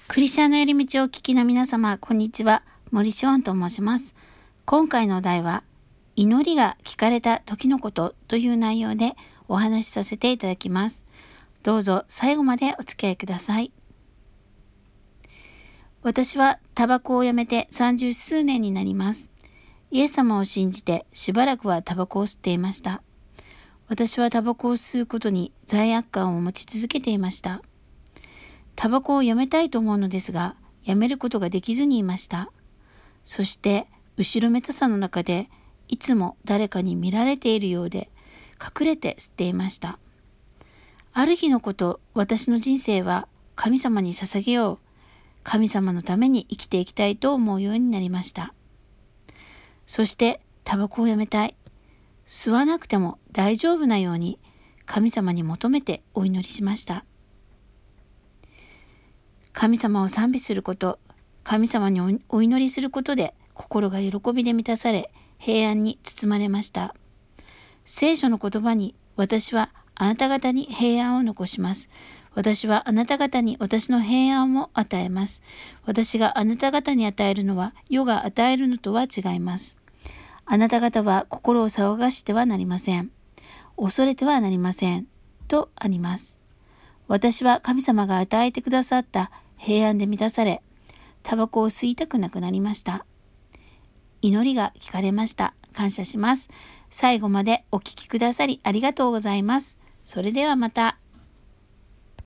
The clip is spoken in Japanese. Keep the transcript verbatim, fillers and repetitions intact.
クリスチャンの寄り道をお聞きの皆様、こんにちは。森シオンと申します。今回のお題は、祈りが聞かれた時のことという内容でお話しさせていただきます。どうぞ最後までお付き合いください。私はタバコをやめて三十数年になります。イエス様を信じてしばらくはタバコを吸っていました。私はタバコを吸うことに罪悪感を持ち続けていました。タバコをやめたいと思うのですが、やめることができずにいました。そして後ろめたさの中でいつも誰かに見られているようで隠れて吸っていました。ある日のこと、私の人生は神様に捧げよう、神様のために生きていきたいと思うようになりました。そしてタバコをやめたい、吸わなくても大丈夫なように神様に求めてお祈りしました。神様を賛美すること、神様にお祈りすることで心が喜びで満たされ、平安に包まれました。聖書の言葉に、私はあなた方に平安を残します。私はあなた方に私の平安を与えます。私があなた方に与えるのは世が与えるのとは違います。あなた方は心を騒がしてはなりません。恐れてはなりません。とあります。私は神様が与えてくださった平安で満たされ、タバコを吸いたくなくなりました。祈りが聞かれました。感謝します。最後までお聞きくださりありがとうございます。それではまた。